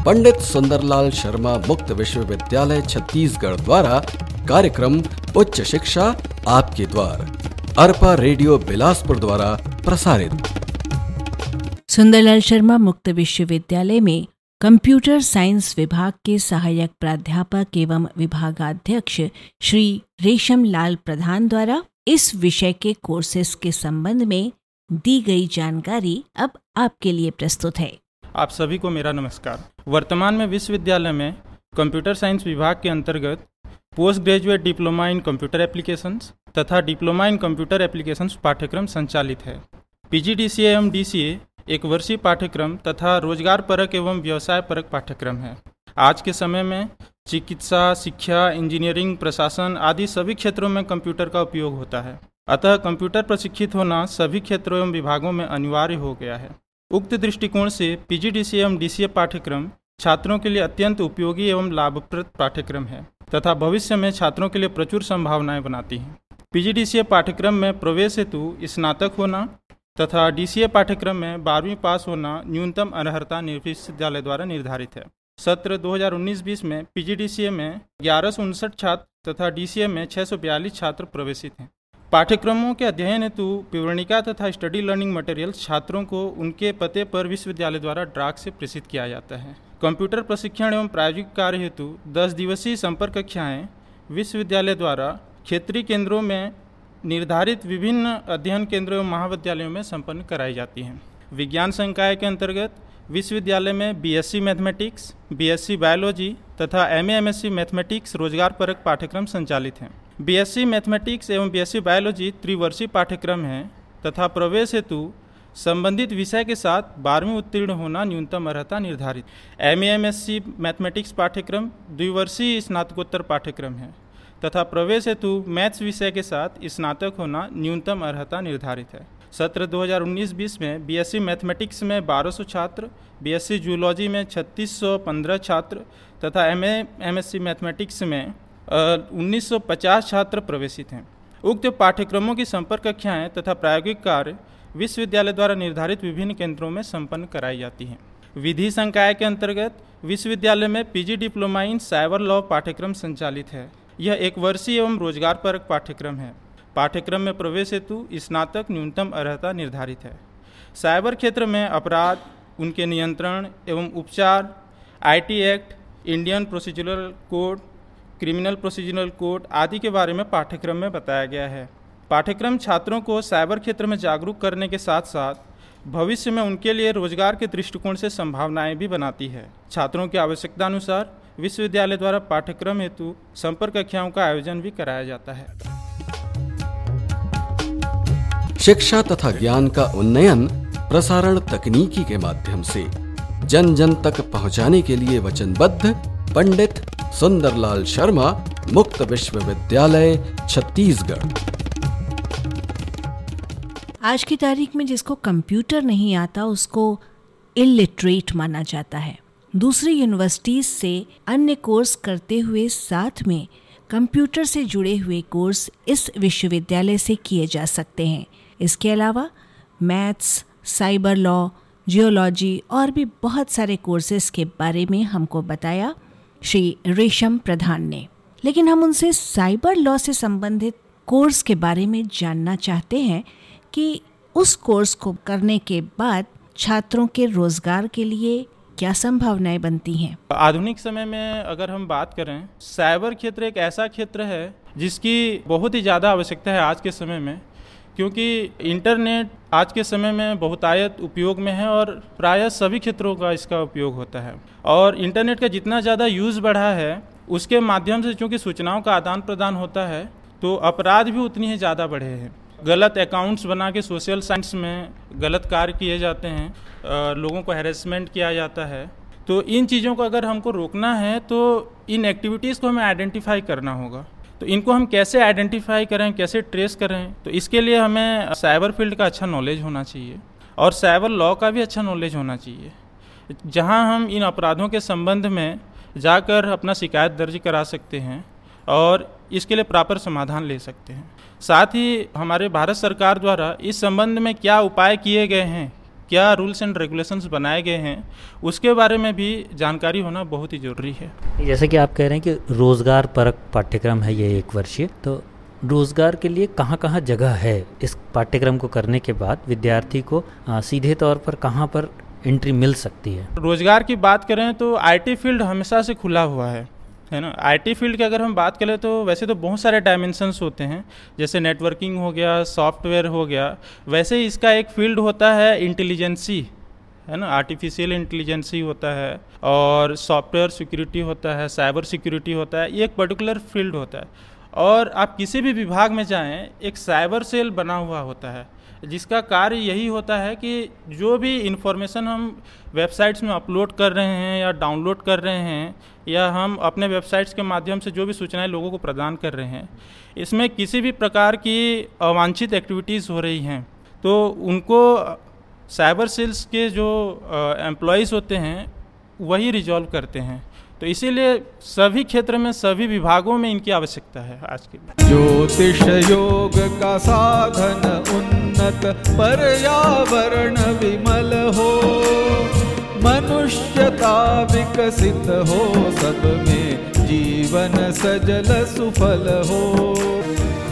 पंडित सुंदरलाल शर्मा मुक्त विश्वविद्यालय छत्तीसगढ़ द्वारा कार्यक्रम उच्च शिक्षा आपके द्वार अरपा रेडियो बिलासपुर द्वारा प्रसारित। सुंदरलाल शर्मा मुक्त विश्वविद्यालय में कंप्यूटर साइंस विभाग के सहायक प्राध्यापक एवं विभागाध्यक्ष श्री रेशम लाल प्रधान द्वारा इस विषय के कोर्सेस के संबंध में दी गई जानकारी अब आपके लिए प्रस्तुत है। आप सभी को मेरा नमस्कार। वर्तमान में विश्वविद्यालय में कंप्यूटर साइंस विभाग के अंतर्गत post graduate diploma in computer applications तथा डिप्लोमा इन कंप्यूटर एप्लीकेशंस पाठ्यक्रम संचालित है। पीजीडीसीए एवं डीसीए एक वर्षीय पाठ्यक्रम तथा रोजगार परक एवं व्यवसाय परक पाठ्यक्रम है। आज के समय में चिकित्सा, शिक्षा, इंजीनियरिंग, प्रशासन आदि सभी क्षेत्रों में कंप्यूटर का उपयोग होता है। अतः कंप्यूटर प्रशिक्षित होना सभी क्षेत्रों एवं विभागों में अनिवार्य हो गया है। उक्त दृष्टिकोण से पीजीडीसीए एवं डीसीए पाठ्यक्रम छात्रों के लिए अत्यंत उपयोगी एवं लाभप्रद पाठ्यक्रम है तथा भविष्य में छात्रों के लिए प्रचुर संभावनाएं बनाती हैं। पीजीडीसीए पाठ्यक्रम में प्रवेश हेतु स्नातक होना तथा डीसीए पाठ्यक्रम में 12वीं पास होना न्यूनतम अर्हता विश्वविद्यालय द्वारा निर्धारित है। सत्र 2019-20 में पीजीडीसीए में 1159 छात्र तथा डीसीए में 642 छात्र प्रवेशित हैं। पाठ्यक्रमों के अध्ययन हेतु विवरणिका तथा स्टडी लर्निंग मटेरियल छात्रों को उनके पते पर विश्वविद्यालय द्वारा डाक से प्रेषित किया जाता है। कंप्यूटर प्रशिक्षण एवं प्रायोगिक कार्य हेतु 10 दिवसीय संपर्क कक्षाएं विश्वविद्यालय द्वारा क्षेत्रीय केंद्रों में निर्धारित विभिन्न अध्ययन केंद्रों एवं महाविद्यालयों में संपन्न कराई जाती हैं। विज्ञान संकाय के अंतर्गत विश्वविद्यालय में बीएससी मैथमेटिक्स, बीएससी बायोलॉजी तथा एमएससी मैथमेटिक्स रोजगार परक पाठ्यक्रम संचालित हैं। बीएससी मैथमेटिक्स एवं बीएससी बायोलॉजी त्रिवर्षीय पाठ्यक्रम है तथा प्रवेश हेतु संबंधित विषय के साथ 12वीं उत्तीर्ण होना न्यूनतम अर्हता निर्धारित। एमएससी मैथमेटिक्स पाठ्यक्रम द्विवर्षीय स्नातकोत्तर पाठ्यक्रम है तथा प्रवेश हेतु मैथ्स विषय के साथ स्नातक होना न्यूनतम अर्हता निर्धारित है। सत्र 2019-20 में बीएससी मैथमेटिक्स में 1200 छात्र, बीएससी जूलॉजी में 3615 छात्र तथा एमएससी मैथमेटिक्स में 1950 छात्र प्रवेशित हैं। उक्त पाठ्यक्रमों की संपर्क कक्षाएं तथा प्रायोगिक कार्य विश्वविद्यालय द्वारा निर्धारित विभिन्न केंद्रों में संपन्न कराई जाती हैं। विधि संकाय के अंतर्गत विश्वविद्यालय में PG diploma in cyber law पाठ्यक्रम संचालित है। यह एक वर्षीय एवं रोजगार परक पाठ्यक्रम है। पाठ्यक्रम में प्रवेश हेतु स्नातक न्यूनतम अर्हता निर्धारित है। साइबर क्षेत्र में अपराध, उनके नियंत्रण एवं उपचार, IT act, Indian procedural code, criminal procedural code आदि के बारे में पाठ्यक्रम में बताया गया है। पाठ्यक्रम छात्रों को साइबर क्षेत्र में जागरूक करने के साथ साथ भविष्य में उनके लिए रोजगार के दृष्टिकोण से संभावनाएं भी बनाती है। छात्रों की आवश्यकता अनुसार विश्वविद्यालय द्वारा पाठ्यक्रम हेतु संपर्क कक्षाओं का आयोजन भी कराया जाता है। शिक्षा तथा ज्ञान का उन्नयन प्रसारण तकनीकी के माध्यम से जन जन तक पहुंचाने के लिए वचनबद्ध पंडित सुंदरलाल शर्मा मुक्त विश्वविद्यालय छत्तीसगढ़। आज की तारीख में जिसको कंप्यूटर नहीं आता उसको इलिटरेट माना जाता है। दूसरी यूनिवर्सिटीज से अन्य कोर्स करते हुए साथ में कंप्यूटर से जुड़े हुए कोर्स इस विश्वविद्यालय से किए जा सकते हैं। इसके अलावा मैथ्स, साइबर लॉ, जियोलॉजी और भी बहुत सारे कोर्सेज के बारे में हमको बताया श्री रेशम प्रधान ने। लेकिन हम उनसे साइबर लॉ से संबंधित कोर्स के बारे में जानना चाहते हैं कि उस कोर्स को करने के बाद छात्रों के रोजगार के लिए क्या संभावनाएं बनती हैं। आधुनिक समय में अगर हम बात करें, साइबर क्षेत्र एक ऐसा क्षेत्र है जिसकी बहुत ही ज़्यादा आवश्यकता है आज के समय में, क्योंकि इंटरनेट आज के समय में बहुतायत उपयोग में है और प्रायः सभी क्षेत्रों का इसका उपयोग होता है। और इंटरनेट का जितना ज़्यादा यूज़ बढ़ा है उसके माध्यम से चूँकि सूचनाओं का आदान प्रदान होता है तो अपराध भी उतनी ही ज़्यादा बढ़े हैं। गलत अकाउंट्स बना के सोशल साइंस में गलत कार्य किए जाते हैं, लोगों को हैरेसमेंट किया जाता है। तो इन चीज़ों को अगर हमको रोकना है तो इन एक्टिविटीज़ को हमें आइडेंटिफाई करना होगा। तो इनको हम कैसे आइडेंटिफाई करें, कैसे ट्रेस करें, तो इसके लिए हमें साइबर फील्ड का अच्छा नॉलेज होना चाहिए और साइबर लॉ का भी अच्छा नॉलेज होना चाहिए, जहां हम इन अपराधों के संबंध में जाकर अपना शिकायत दर्ज करा सकते हैं और इसके लिए प्रॉपर समाधान ले सकते हैं। साथ ही हमारे भारत सरकार द्वारा इस संबंध में क्या उपाय किए गए हैं क्या रूल्स एंड रेगुलेशंस बनाए गए हैं, उसके बारे में भी जानकारी होना बहुत ही ज़रूरी है। जैसे कि आप कह रहे हैं कि रोज़गार परक पाठ्यक्रम है ये 1 वर्षीय, तो रोज़गार के लिए कहाँ कहाँ जगह है इस पाठ्यक्रम को करने के बाद विद्यार्थी को सीधे तौर पर कहाँ पर एंट्री मिल सकती है? रोज़गार की बात करें तो आईटी फील्ड हमेशा से खुला हुआ है ना। आईटी फील्ड की अगर हम बात करें तो वैसे तो बहुत सारे डायमेंशंस होते हैं, जैसे नेटवर्किंग हो गया, सॉफ्टवेयर हो गया। वैसे ही इसका एक फील्ड होता है इंटेलिजेंसी, है ना, आर्टिफिशियल इंटेलिजेंसी होता है, और सॉफ्टवेयर सिक्योरिटी होता है, साइबर सिक्योरिटी होता है। ये एक पर्टिकुलर फील्ड होता है। और आप किसी भी विभाग में जाएं, एक साइबर सेल बना हुआ होता है, जिसका कार्य यही होता है कि जो भी इंफॉर्मेशन हम वेबसाइट्स में अपलोड कर रहे हैं या डाउनलोड कर रहे हैं, या हम अपने वेबसाइट्स के माध्यम से जो भी सूचनाएं लोगों को प्रदान कर रहे हैं, इसमें किसी भी प्रकार की अवांछित एक्टिविटीज़ हो रही हैं तो उनको साइबर सेल्स के जो एम्प्लॉयज़ होते हैं वही रिजॉल्व करते हैं। तो इसीलिए सभी क्षेत्र में, सभी विभागों में इनकी आवश्यकता है आज के लिए। ज्योतिष योग का साधन उन्नत, पर्यावरण विमल हो, मनुष्यता विकसित हो, सब में जीवन सजल सुफल हो।